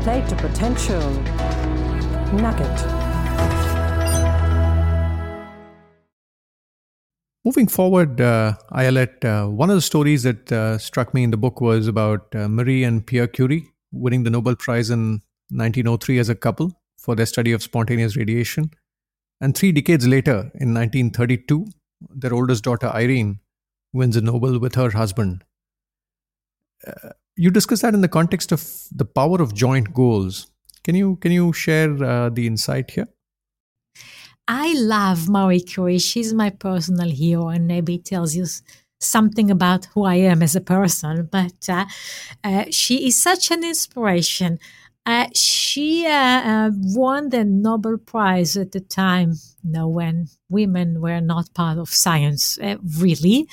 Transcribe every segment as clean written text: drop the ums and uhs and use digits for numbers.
Play to Potential Nugget. Moving forward, Ayelet, one of the stories that struck me in the book was about Marie and Pierre Curie winning the Nobel Prize in 1903 as a couple for their study of spontaneous radiation. And 3 decades later, in 1932, their oldest daughter, Irene, wins a Nobel with her husband. You discuss that in the context of the power of joint goals. Can you share the insight here? I love Marie Curie. She's my personal hero, and maybe it tells you something about who I am as a person. But she is such an inspiration. She won the Nobel Prize at the time, when women were not part of science, really.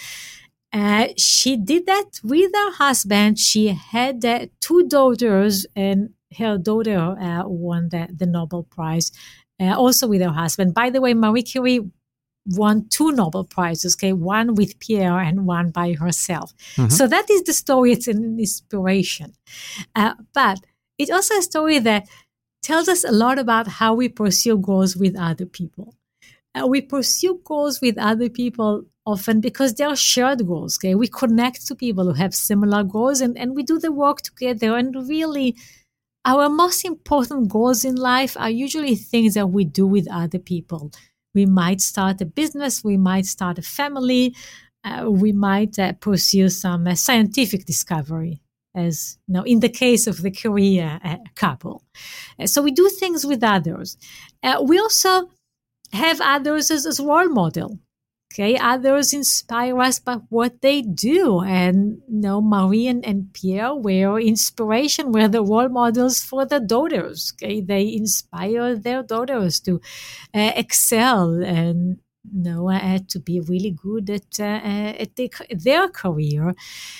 She did that with her husband. She had 2 daughters, and her daughter won the Nobel Prize, also with her husband. By the way, Marie Curie won 2 Nobel Prizes, one with Pierre and one by herself. Mm-hmm. So that is the story. It's an inspiration. But it's also a story that tells us a lot about how we pursue goals with other people. We pursue goals with other people often because they are shared goals. We connect to people who have similar goals, and we do the work together. And really, our most important goals in life are usually things that we do with other people. We might start a business, we might start a family, we might pursue some scientific discovery, as in the case of the Curie couple. So we do things with others. We also have others as role model. Others inspire us by what they do. And Marie and Pierre were inspiration, were the role models for their daughters. They inspire their daughters to excel and to be really good at their career.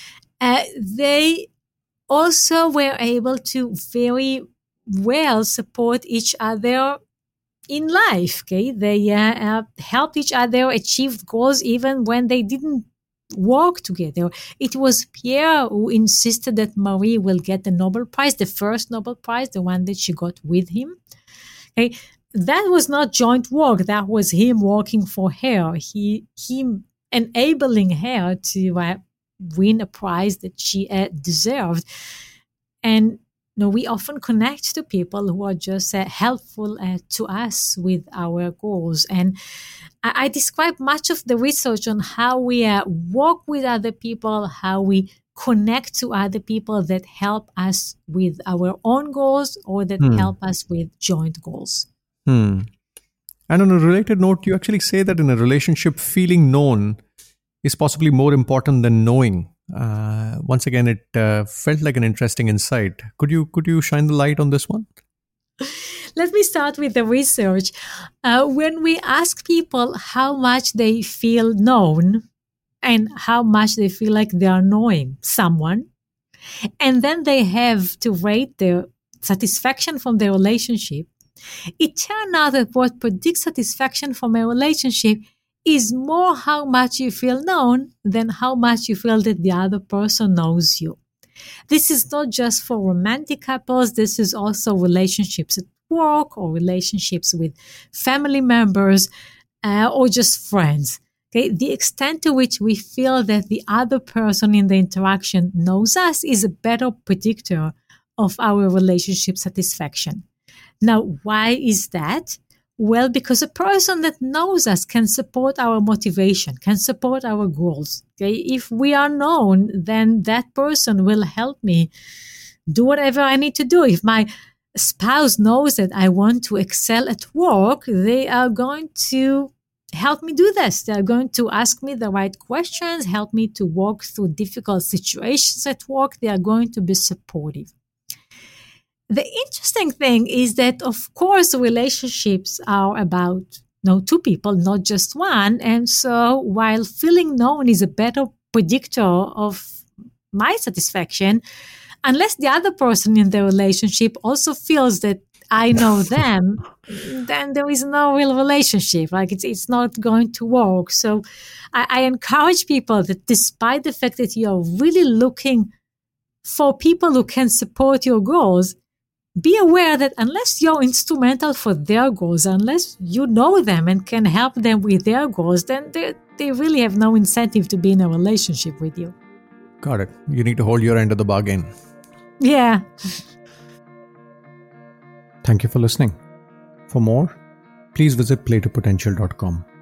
They also were able to very well support each other in life. They helped each other achieve goals even when they didn't work together. It was Pierre who insisted that Marie will get the Nobel Prize, the first Nobel Prize, the one that she got with him. That was not joint work. That was him working for her. Him enabling her to win a prize that she deserved. And we often connect to people who are just helpful to us with our goals. And I describe much of the research on how we work with other people, how we connect to other people that help us with our own goals or that help us with joint goals. And on a related note, you actually say that in a relationship, feeling known is possibly more important than knowing. Once again, it felt like an interesting insight. Could you shine the light on this one? Let me start with the research. When we ask people how much they feel known and how much they feel like they are knowing someone, and then they have to rate their satisfaction from their relationship, it turned out that what predicts satisfaction from a relationship is more how much you feel known than how much you feel that the other person knows you. This is not just for romantic couples. This is also relationships at work or relationships with family members or just friends. The extent to which we feel that the other person in the interaction knows us is a better predictor of our relationship satisfaction. Now, why is that? Well, because a person that knows us can support our motivation, can support our goals. If we are known, then that person will help me do whatever I need to do. If my spouse knows that I want to excel at work, they are going to help me do this. They are going to ask me the right questions, help me to walk through difficult situations at work. They are going to be supportive. The interesting thing is that, of course, relationships are about 2 people, not just one. And so while feeling known is a better predictor of my satisfaction, unless the other person in the relationship also feels that I know them, then there is no real relationship. It's not going to work. So I encourage people that despite the fact that you are really looking for people who can support your goals, be aware that unless you're instrumental for their goals, unless you know them and can help them with their goals, then they really have no incentive to be in a relationship with you. Got it. You need to hold your end of the bargain. Yeah. Thank you for listening. For more, please visit playtopotential.com.